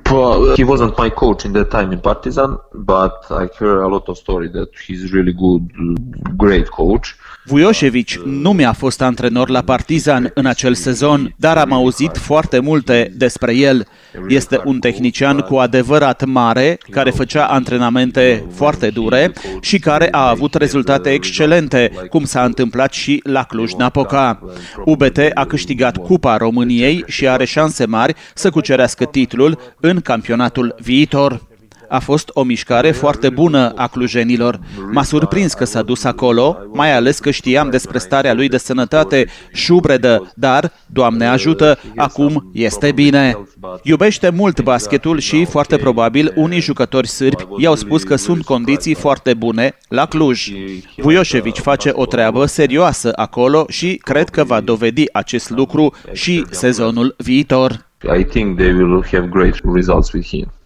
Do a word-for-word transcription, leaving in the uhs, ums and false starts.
He wasn't my coach in that time in Partizan, but I hear a lot of story that he's really good, great coach. Vujošević nu mi-a fost antrenor la Partizan în acel sezon, dar am auzit foarte multe despre el. Este un tehnician cu adevărat mare, care făcea antrenamente foarte dure și care a avut rezultate excelente, cum s-a întâmplat și la Cluj-Napoca. U B T a câștigat Cupa României și are șanse mari să cucerească titlul în campionatul viitor. A fost o mișcare foarte bună a clujenilor. M-a surprins că s-a dus acolo, mai ales că știam despre starea lui de sănătate șubredă, dar, Doamne ajută, acum este bine. Iubește mult basketul și, foarte probabil, unii jucători sârbi i-au spus că sunt condiții foarte bune la Cluj. Vujošević face o treabă serioasă acolo și cred că va dovedi acest lucru și sezonul viitor. I think they will have great results with him.